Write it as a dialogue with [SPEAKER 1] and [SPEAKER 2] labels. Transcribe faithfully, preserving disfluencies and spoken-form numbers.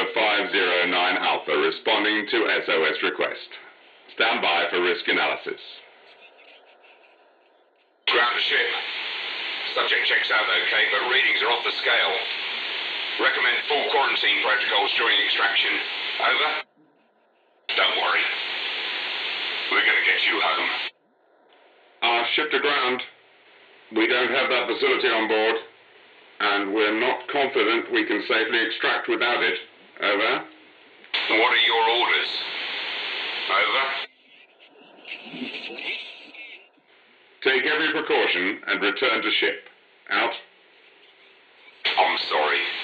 [SPEAKER 1] five zero nine Alpha responding to S O S request. Stand by for risk analysis.
[SPEAKER 2] Ground to ship. Subject checks out okay, but readings are off the scale. Recommend full quarantine protocols during extraction. Over? Don't worry. We're gonna get you home.
[SPEAKER 1] Our ship to ground. We don't have that facility on board, and we're not confident we can safely extract without it. Over.
[SPEAKER 2] What are your orders? Over?
[SPEAKER 1] Take every precaution and return to ship. Out.
[SPEAKER 2] I'm sorry.